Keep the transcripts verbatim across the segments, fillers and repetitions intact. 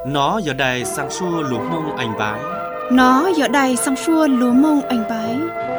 Nó giờ đài sang xua lúa mông anh bái. Nó giờ đài sang xua lúa mông anh bái.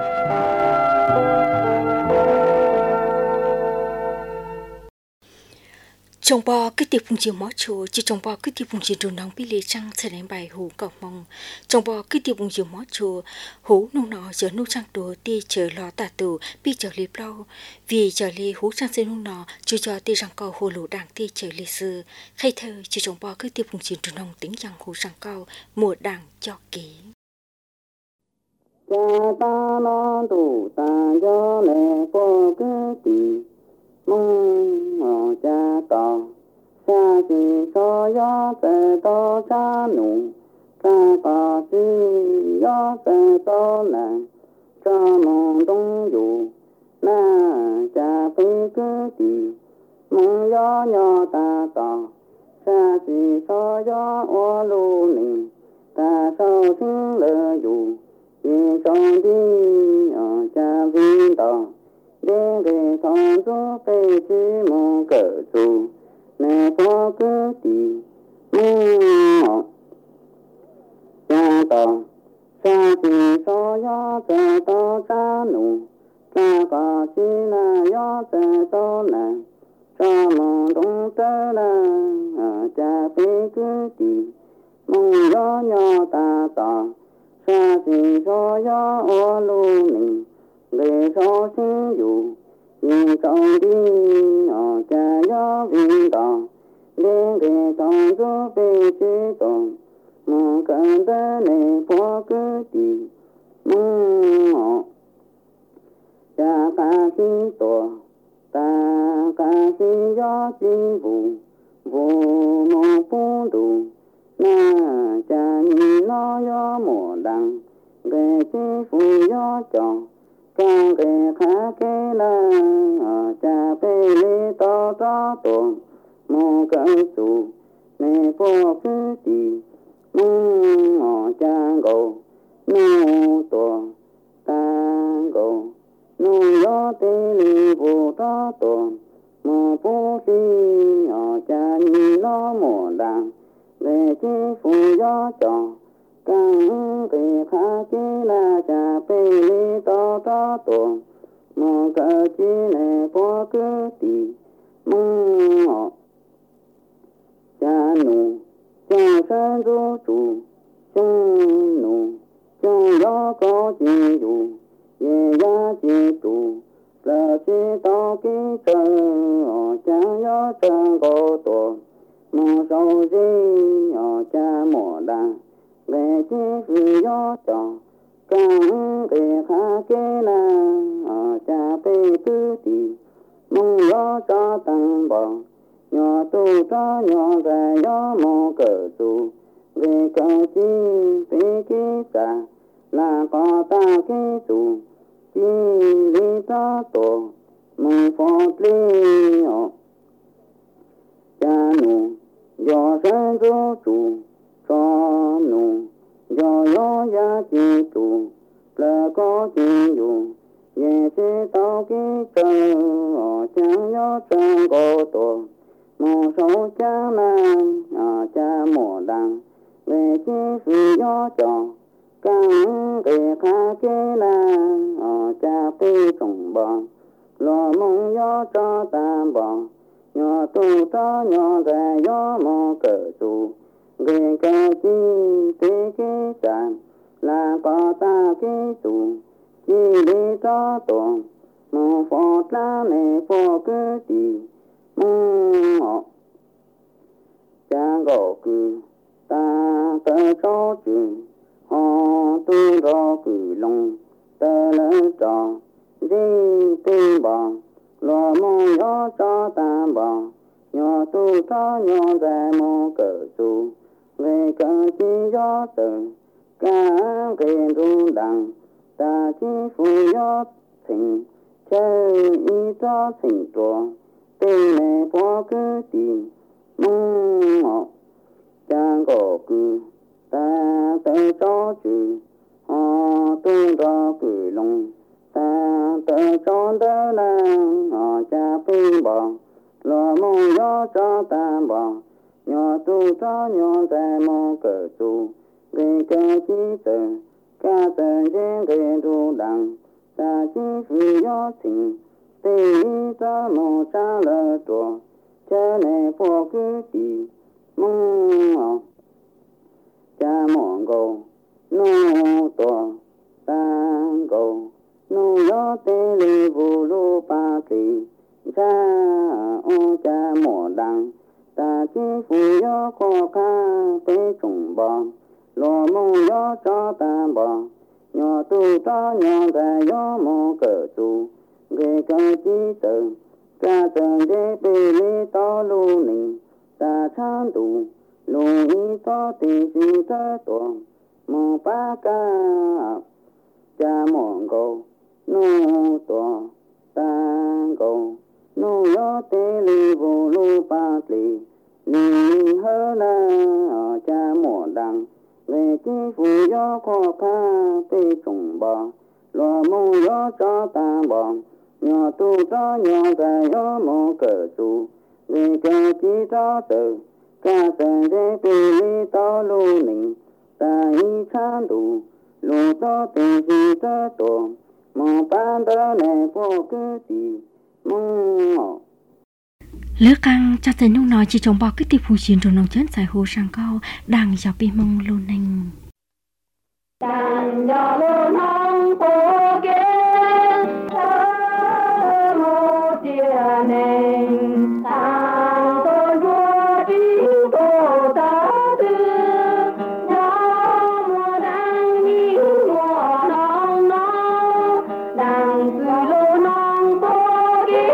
Trong bò cái tiệp phùng chiều mó chùa chỉ trong bò cái tiệp phùng chiều trồn nóng bị lê trăng sẽ đánh bài hú cọc mong trong bò cái tiệp phùng chiều mó chùa hú nung nọ giờ nung trăng đồ ti chờ lo tà tù bị chờ liệp lâu vì chờ li hú trăng sẽ nung nọ chưa cho ti răng cầu hồ lũ đảng ti chờ li sư khay thơ chỉ trong bò cái tiệp phùng chiều trồn nóng tính rằng hú răng cầu mùa đảng cho kỹ. Cha ta non tu ta cho lệ có cái gì mong mò cha to cha chỉ so gió về to cha nụ cha có chỉ gió về to là cha mong đông dù na cha phải cái gì mong gió nhỏ ta to cha chỉ so gió ô lu nè ta sao xin lỡ dù vì trong đi ở cha vinh to để để thằng chú phải chỉ mong cỡ chú nè có cái gì mong cha to cha chỉ so gió cha to cha nụ cha có chỉ là gió cha to là cha mong đông tới là cha phải cái gì mong gió nhỏ ta to cha chỉ so gió ô lu mình để cho xin dù nhìn trong đi ở cha gió vinh đỏ để để trong gió về chế tồn mà cần tới này có cái gì mong cha ca xin tổ ta ca xin gió xin vụ vụ mong phun đủ na cha nhìn nó gió mùa đằng để chế phụ gió tròn càng kề khá kê la cha phê lê to to tuồng mô cân chủ nè có cái gì mong ngọ cha gồ nô tuồng ta gồ nô gió tê lì vô to tuồng mô bố khi ngọ cha nhìn nó mùa đàng về chế phụ gió tròn càng kề khá kê la cha phê lê to to tuồng mô cờ chi nè có cái gì mong ngọ cha nụ cha sơn rô chủ chung nụ chung gió có chi dù về giá chi tù là chi to ký trơ cha gió trơ có tuồng mô sâu di cha mùa đàng về chi phi gió tròn càng kề khá kê la cha phê cứ tì mong gió cho tăng bò nhỏ tu cho nhỏ về gió mô cờ tù về cờ chi phê kê xa là có ta kê tù chi lý cho tổ mong phọt lý nhỏ cha nụ gió sơn rô tù cho nụ gió gió giá chi tù là có chi dù về chế tao ký cơ chẳng gió chẳng có tổ mô sâu cha mang cha mùa đằng về chế phi gió trò càng kề khá kê la cha phê trồng bò lo mong gió cho ta bò nhỏ tu cho nhỏ về gió mô cờ tù về cờ chi tế kế sàn là có ta kế tù chi lý cho tuồng mô phọt la nè phô cái gì mong ngọ cha gò cư ta tơ cho chừng họ tu rò cử lòng tơ lỡ trò di tinh bò lo mong gió cho ta bò nhỏ tu cho nhỏ ra mô cờ tu về cờ chi gió từ ca kê ru đằng ta chi phu gió thịnh chơi y cho thịnh trò tê nè phó cứ tìm mong ngọ cha gò cư ta tê cho chữ họ tu ra cử lòng ta tê cho đỡ la họ cha phi bò lo mong gió cho ta bò nhỏ tu cho nhau tại một cờ tù về cờ chỉ tờ ca tờ trên cái đồ đằng ta chỉ phi yo tình tê ta một cha lỡ tổ cha này bỏ cứ đi mong cha mong go no to tang go no yo tê li vu lu pa ti cha o cha mo đằng ta chỉ phi yo khó ca tế trùng bò lo mong yo cho ta bò nhỏ tu cho nhỏ ta yo mo cờ tu ghê cờ chỉ tờ ca tờ đê bê lê to lu nình ta chan tu lu y to tì si tơ tuồng mo pa ca cha mong go no to ta go no yo tê li vô lu pa li li hơ na cha mo đằng về chi phu yo khó ca tê trùng bò lo mo yo cho ta bò nhỏ tu cho nhỏ ta yo mo cờ tu về cờ chi cho tờ ca tờ đê bê li to lu nình ta y chan tu lu to tê si tơ tổ mo pan tơ này vô cứ đi mong lứa căng cha thầy nung nói chỉ trồng bao cái tiệp phù chiến rồi nông chén xài hồ sang cao đang dọc bi mông lô nành đàn dò lô nông cô kế thơ mô tia nành tàng tôn vua đi tô ta tư gió mùa đang đi mùa nông nông đàn từ lô nông cô kế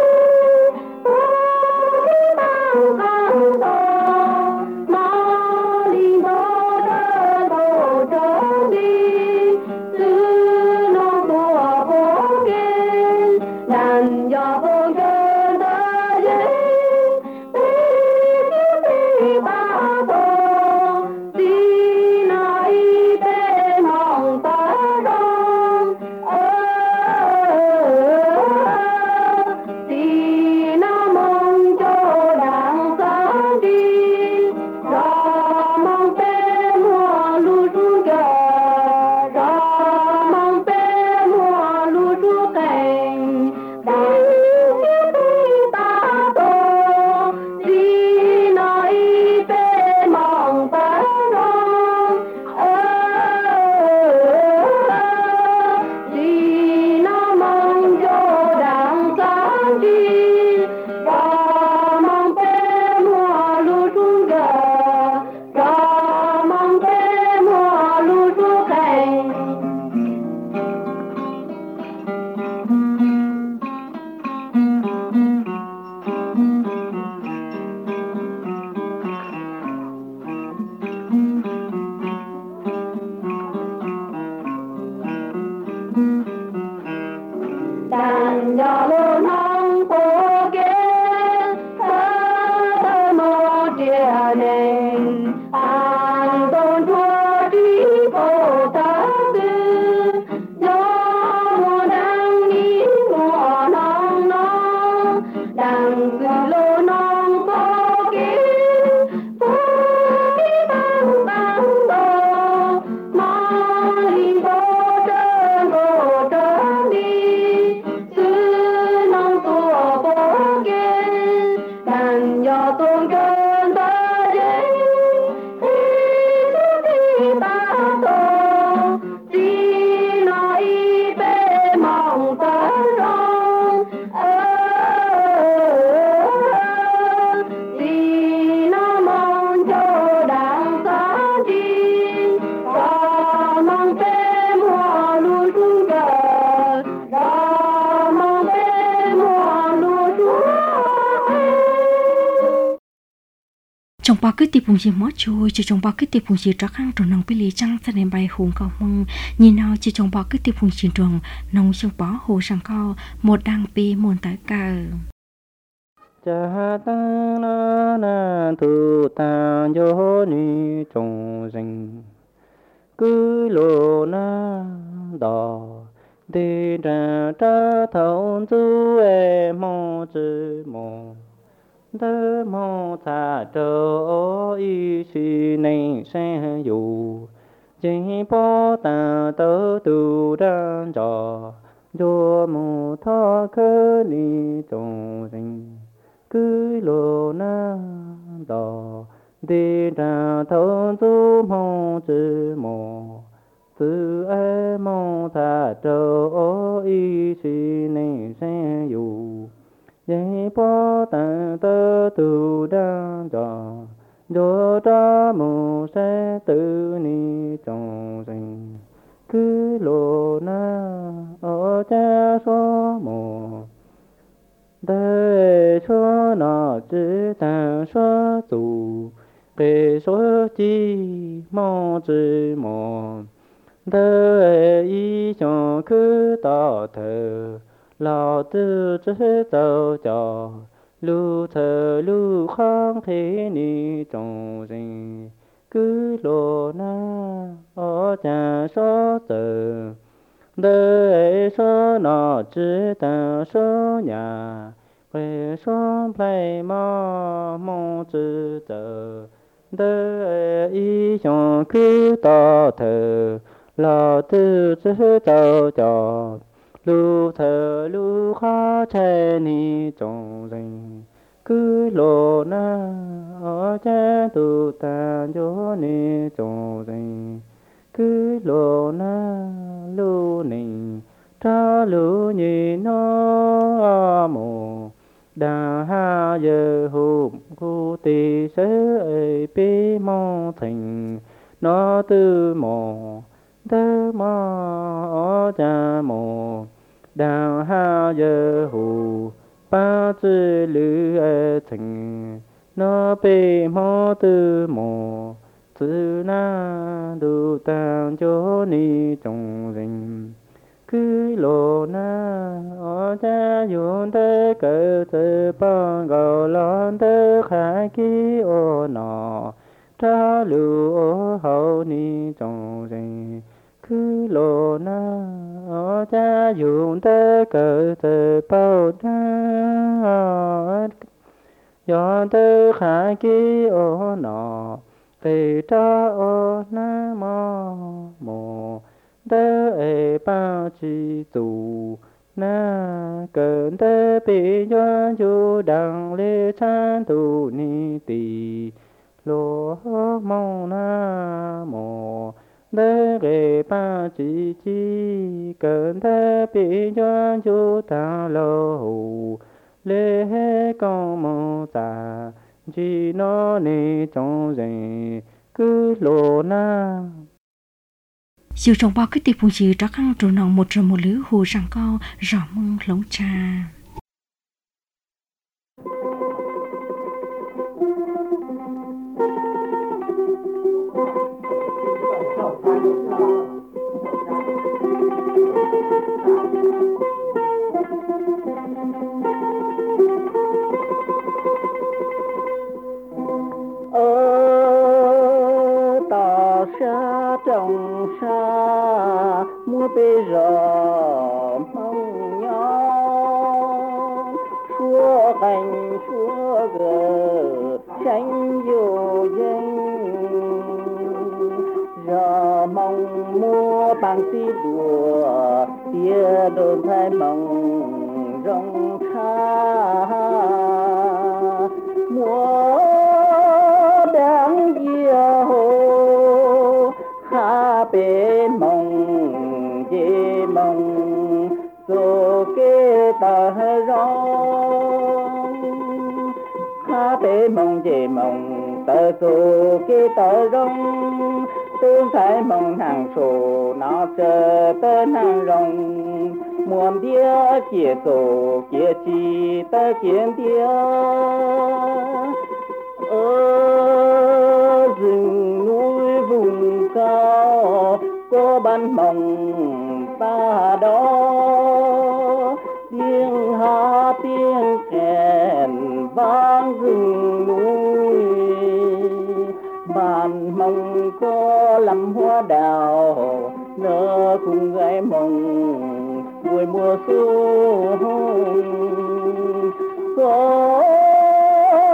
đàn dò lô nông cô kế thơ mô tia nền an tôn thua đi cô ta tư gió mùa đang đi mùa nông nông đàn từ lô nông cô kế cô kế tăng tăng đô mong hình cô trơn cô trơn đi trong bao cái tiệp phùng gì mót chui chỉ trong bao cái tiệp phùng gì trắc hang tròn nòng pili trăng sa nền bay hùng cao mông nhìn nào chỉ trong bao cái tiệp phùng chiến trường nòng trong bó hồ sang cao một đăng pi muôn tái cờ cha ta na na tu ta yo ni trong rừng cứ lô na đò đi ra ta thấu tu em mò chữ mò đơ mô thà trô y si nên sen dù chỉ bó tà tớ tu đan trò đô mô thọ cơ ni trông sinh cứ lô na đò đi ra thôn du mô chư mô từ ai mô thà trô y si nên sen dù chỉ bó tà tớ tu đan trò đô đa mô sẽ tự ni trong sinh cứ lô na ở cha số mô đời số nọ chữ ta số tù kê số chi mô chữ mô đời y cho cứ tỏ thờ lò tư chữ tàu trò lưu thờ lưu kháng thế ni trong sinh cứ lô na ở cha số tử đời số nọ chữ ta số nhà về số plei mò mong chữ tử đời y trong cứ tỏ thờ lò tư chữ tàu trò lưu thờ lưu khá che ni trong sinh cứ lô na ở cha tu ta cho ni trong sinh cứ lô na lưu ninh tra lưu nhị nó mồ đà ha giờ hụp khu tì sớ ơi bế mong thành nó tư mồ đơ mò ở cha mồ đà ha giờ hụp ba chữ lư ê thành nó bê mô tư mô chữ na đủ tàng cho ni trong rình cứ lô na ở cha dùn tê cờ tê băng gạo lon tê khai ký ô nọ tra lưu ô hậu ni trong rình cứ lô na ở cha dùng tê cờ tê bao đá do tê khả ký ô nọ tê tra ô na mò mò tê ê bao chi tù na cơn tê bị doan chú đăng lê chan tù ni tì lô mong na mò đế ghê ba chỉ chi cơn thế bị doan chú ta lô hù lê hê con mô tà chỉ nó nê trong dành cứ lô na dù trong bao cái tiệp phùng gì đó khăn trù nòng một rồi một lứa hù rằng co rõ mông lống trà trong xa mua bê giờ mong nhau xua cành xua gờ tranh vô danh giờ mong mua bằng tí đùa tia đồn thay mong rong xa mua đáng yêu ha bê mong dê mong số kê tờ rong ha bê mong dê mong tờ số kê tờ rong tương thái mong hàng số nó chờ tên hàng rong muôn đĩa kia số kia chi tờ kiến đĩa ở rừng núi vùng cao có ban mộng ta đó tiếng hát tiếng kèn vang rừng núi bàn mộng có lắm hoa đào nở cùng gái mộng buổi mùa xuân có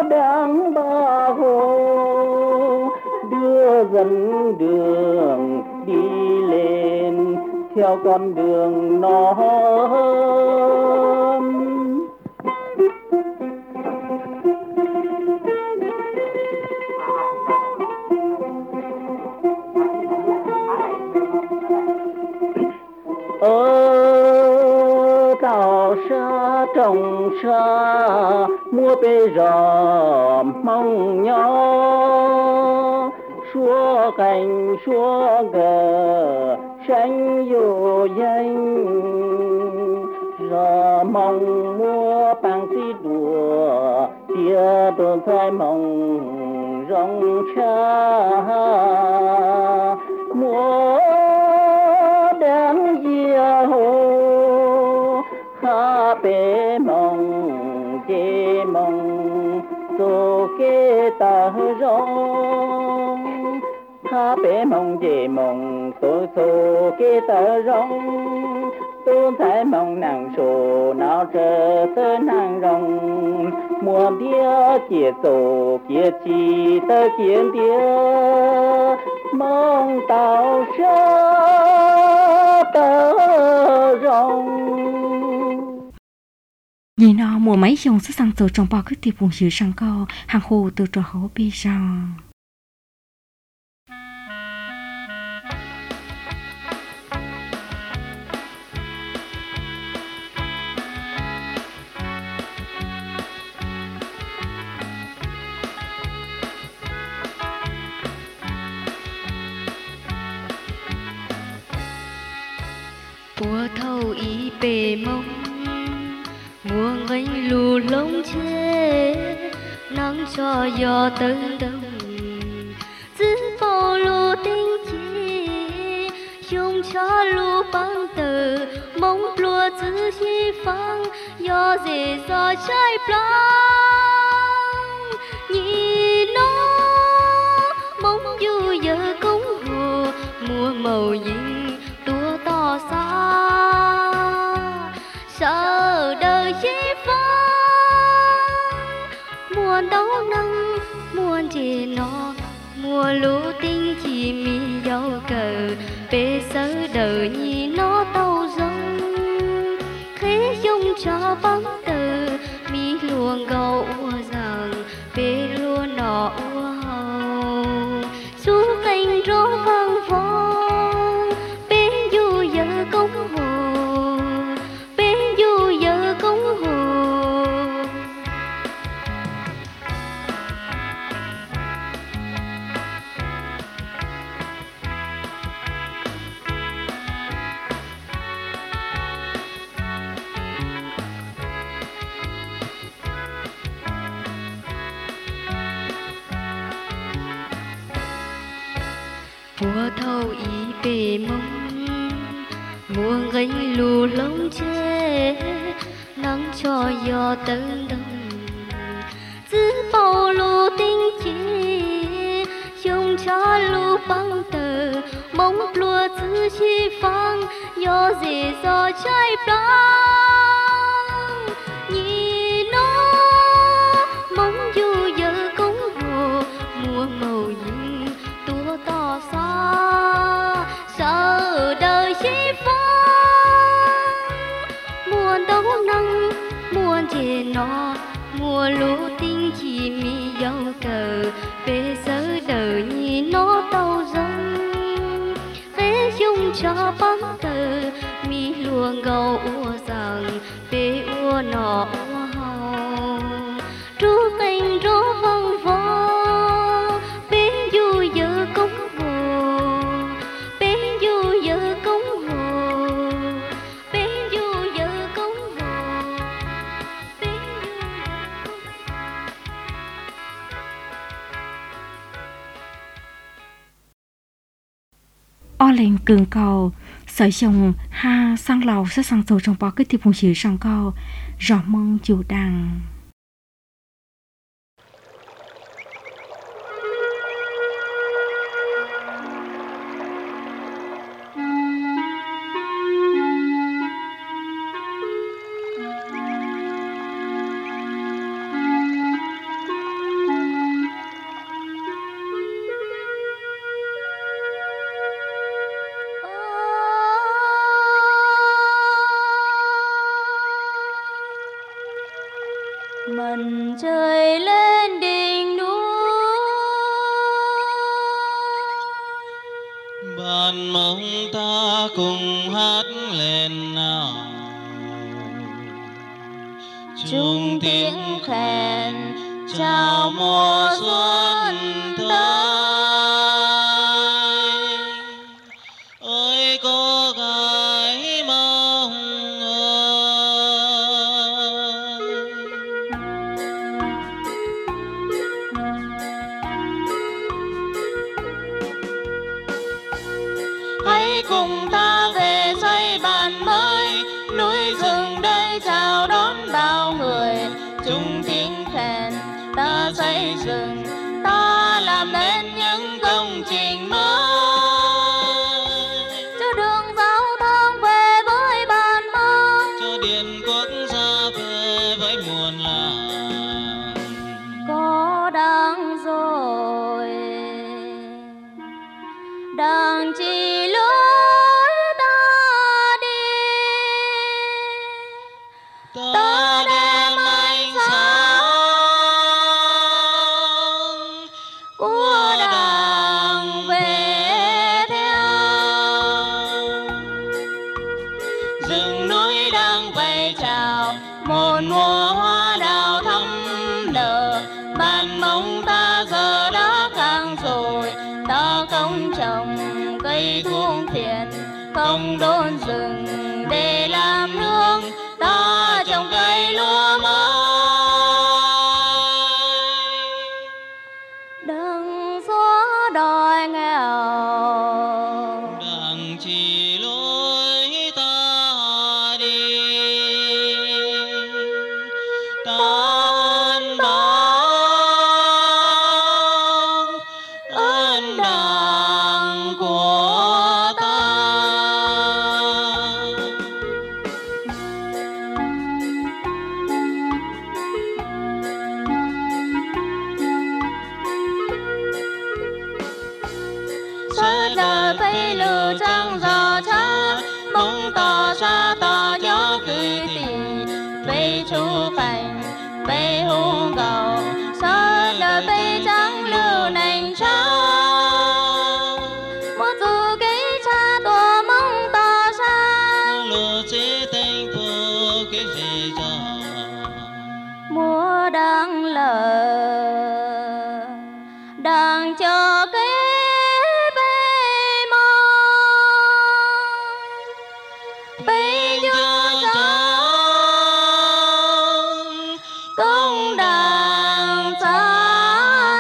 dẫn đường đi lên theo con đường nó ở đảo xa trồng xa mua bê rò mong nhau xua cành xua gờ xanh vô danh rò mong mua bằng tí đùa tia đồn phải mong rong cha mua ha bể mong chê mong tô kê ta rong ha bể mong chê mong tô tô kê ta rong tôn thái mong nàng sổ nào chờ tơ nàng rong mùa bia chia tổ kia chi tơ kiến tia mong tao ra tơ rong nhìn nó mùa mấy dòng sức sang từ trong bao cứ tiệp vùng sự sang co hàng hồ từ trò hố bê rong bùa thâu ý bề mông mùa ngành lù lông chê nắng cho gió tấn đông giữ bao lù tinh chi dùng cho lù băng tờ mong lùa giữ chi phăng gió dễ gió trái plong nhìn nó mong du giờ cũng hồ mùa màu nhìn tua to xa sợ đời chi phăng muôn đấu năng muôn chê nó mùa lũ tinh chỉ mi dâu cờ bê sớ đời nhi nó tàu rông thế dung cho băng tờ mi luồng gầu ua rằng bê lua nọ ua hầu su cành rô vang vong bê du giờ công hồ bê du giờ công hồ mùa thâu ý bề mông mùa gánh lù lông chê nắng cho gió tấn đông giữ bao lù tinh chi dùng cho lù băng tờ mong lùa giữ chi phăng gió dễ gió trái plong nhìn nó mong du giờ cũng hồ mùa màu nhìn tua to xa sợ đời chi phăng muôn đấu năng muôn chê nó mùa lũ tinh chỉ mi dâu cờ bê sớ đời nhi nó tàu rông thế dung cho băng tờ mi luồng gầu ua rằng bê ua nọ ua hầu trú cành rô vang vong bê du giờ công hồ bê du giờ công hồ bê du giờ công hồ bê du o lên cường cầu sở dòng ha sang lầu sẽ sang tổ trong bao cái tiệp vùng sự sang cầu rõ mong chủ đằng Mình trời lên đỉnh núi, ban mong ta cùng hát lên nào, chung tiếng khen chào mùa xuân tới. Ôi cô gái mong ơi, hãy cùng ta về xây bàn mới, núi rừng đây chào đón bao người. Chung tiếng khen ta xây dựng, ta làm nên những công trình mới, cho đường giao thông về với bàn mong, cho điện quốc gia về với muôn làng. có đang rồi đang chỉ lối ta đi, Ta đem ánh sáng của đảng về theo. rừng núi đang vẫy chào, một mùa hoa đào thắm nở. Bàn mong ta giờ đã khang rồi, ta không trồng cây thuốc phiện, không đốn rừng để làm nương, ta trồng cây lúa mới. Đừng xóa đói nghèo, Đảng chỉ lối ta đi, ta ơn báo ơn đảng của ta. xóa đời bay lửa trăng gió cha, mong tỏ xa tỏ gió cười tình, bay chu cảnh bay hùng cầu, xóa đời bay trắng lưu nành cha. Một dù cái cha tổ mong tỏ xa, Lúa chế thành phố cái gì cho mùa đang lờ đang cho cái bê mong bê cho gió công đảng xa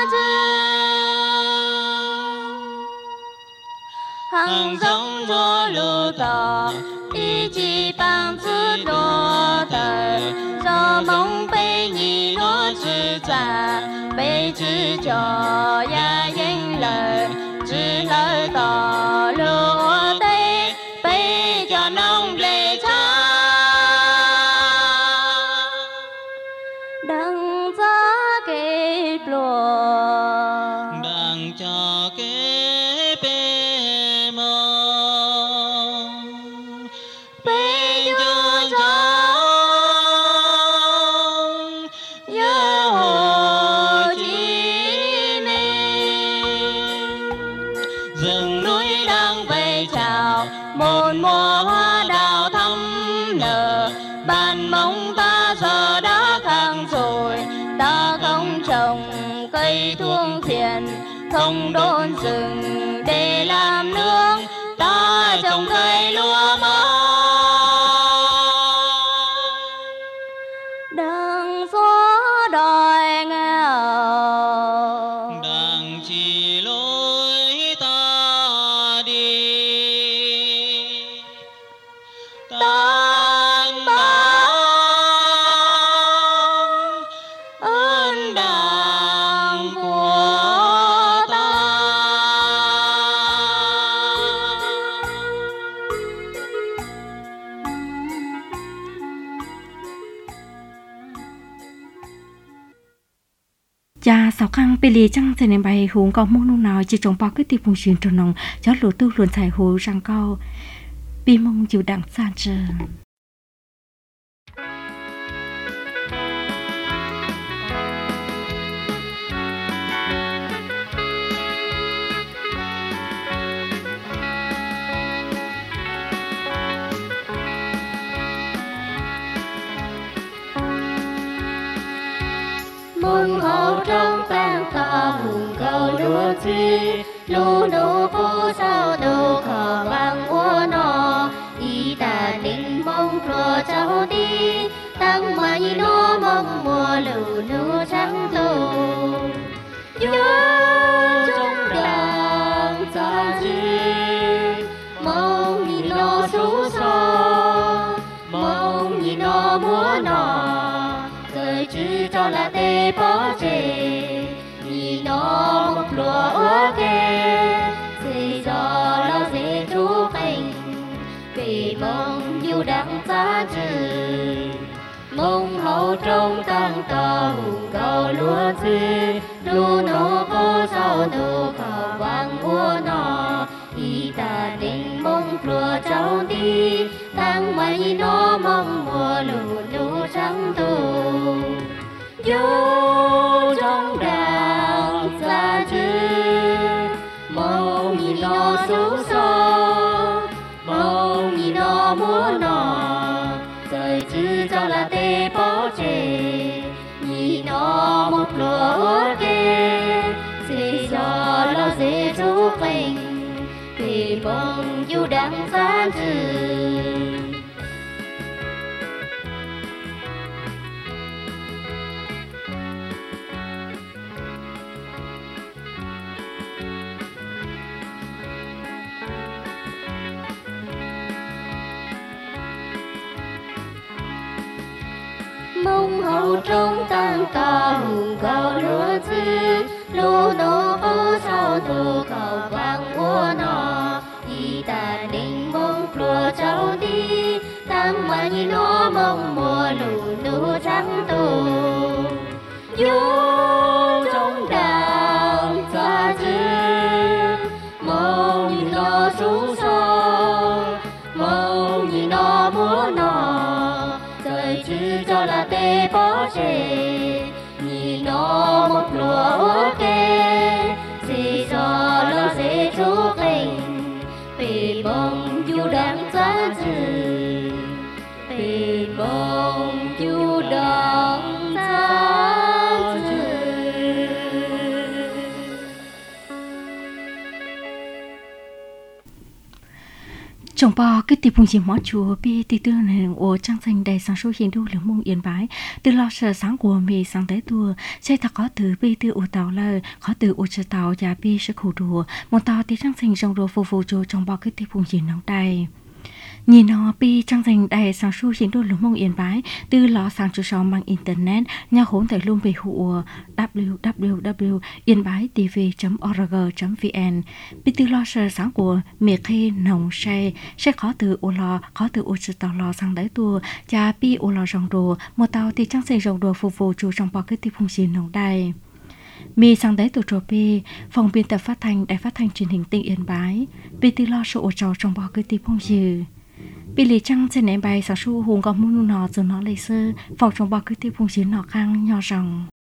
hàng giống cho lũ tỏ ý chí bằng sự đô tờ do mong bê nhị đô chữ trả bê chữ cho ya danh lời chữ lời tỏ lúa tây bê cho nông lệ cha đừng giá kịp lùa đảng cho kế bê mong bê cho chóng nhớ Hồ Chí Minh. Rừng núi đang vẫy chào, một mùa hoa đào thắm nở. Bàn mong ta giờ đã khang rồi, ta không trồng cây thuốc phiện, không đốn rừng để làm nương, ta trồng cây lúa mới. đừng xóa đói nghèo Đảng chỉ lối ta đi, ta báo ơn đảng của ta. Cha sáu khang bê lì trăng trên nền bài hùng có mông nung nào chỉ trồng bao cái tiệp vùng truyền trồng nồng cho lúa tư luồn xài hồ răng cao bi mông chịu đặng san trơn. mừng hậu trong tan to hùng cầu lúa chi lúa nụ phô sao đồ khờ bằng ua nọ y ta định mong pro cháu đi tăng mày nó mong mùa lũ lúa trắng tù nhớ trong đàn xa chi mong nhìn nó số so mong nhìn nó múa nọ cười chứ cho là tê bỏ chê nhìn nó một lúa ua kê dì gió lo dễ chú mình vì mong yêu đắng xa trừ mong hậu trong tăng to hùng cầu lúa chi lúa nô vô sao đồ khảo vang ua nọ y ta định mong lúa cháu đi tăng mây nó mong mùa lũ lũ trắng tù vô trong đàn xa chứ mong nhìn nó xấu xó mong nhìn nó múa nọ rời chứ cho là tê bỏ chê nhìn nó một lúa ua kê dì gió lo dễ chú mình vì mong yêu đắng xa trừ mong hậu trong tăng to hùng cầu lúa chi lúa nô vô sao đồ cầu vang ua nọ y ta định mong lúa cháu đi tăng mây nó mong mùa lũ lũ trắng tù vô trong đàn xa chứ mong nhìn nó số so mong nhìn nó múa nọ rời chứ cho là tê bỏ chê nhìn nó một lúa ua kê dì gió lo dễ chú mình vì mong yêu đắng xa trừ vì mong yêu đắng xa trừ. Trong bò cái tiệp phùng gì mỏ chùa bi ti tư này ở trang thành đầy sáng số hiện đô lượng mông yên bái từ lo sợ sáng của mì sáng tới tua xây thật có từ bi từ ô tàu lời có từ ô chờ tàu và bi sẽ khổ đùa một tàu thì trang thành trong đồ phục vụ cho trong bò cái tiệp phùng gì nóng đầy nhìn nó bi trang thành đầy sáng số hiện đô lượng mông yên bái từ lo sáng chủ sóng bằng internet nhà hỗn thể luôn về hụa w w w yên bái t v chấm org chấm v n bi từ lo sợ sáng của mì khi nồng say sẽ khó từ ô lo khó từ ô chờ tàu lo sang tới tua và bi ô lo trong đồ một tàu thì trang thành trong đồ phục vụ cho trong bò cái tiệp phùng gì nóng đầy mi sang đấy từ trò pi phòng biên tập phát thanh đài phát thanh truyền hình tỉnh Yên Bái bi từ lo sợ ô trò trong bò cái tiệp phùng gì bị lì trăng trên nền bài sáng su hùng có muốn nọ từ nó lấy sơ phòng trong bò cái tiệp phùng gì nọ khang nhỏ ròng